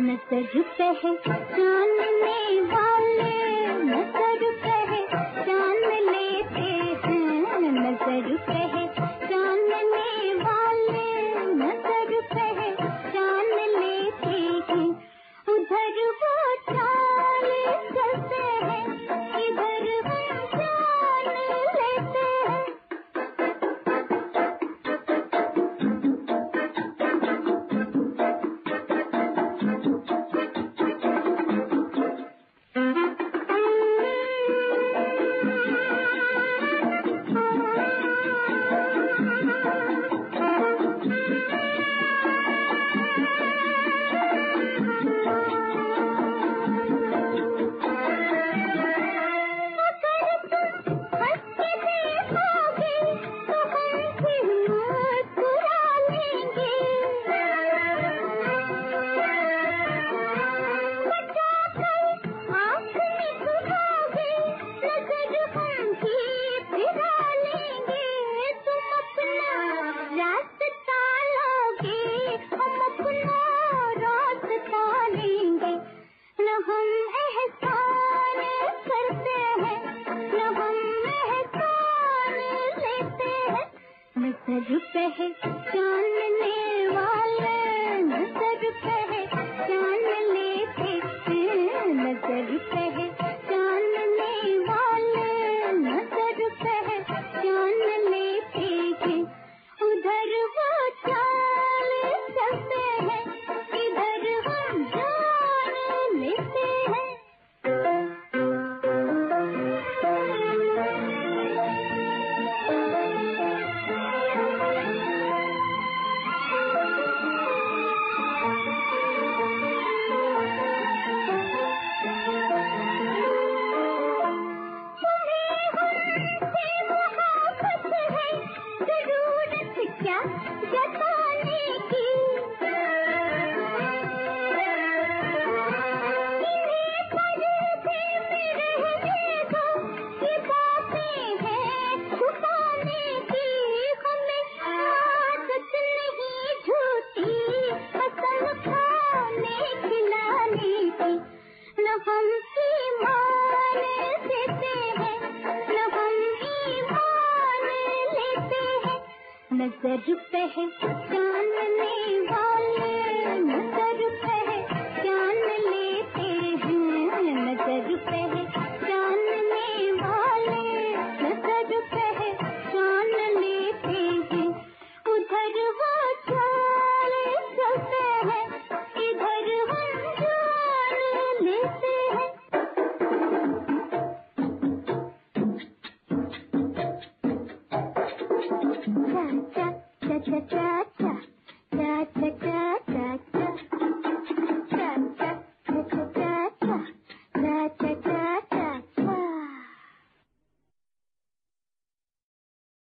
नजर पहचानने वाले, नजर पहचान लेते हैं, नजर पहचानने वाले, नजर पहचान लेते हैं। उधर वो चाल चलते हैं, इधर हम जान लेते हैं। नजर पहचानने वाले, नजर पहचान लेते हैं, नजर पहचानने वाले, नजर पहचान लेते हैं। उधर वो चाल चलते हैं, इधर हम जान लेते हैं। नजर पहचान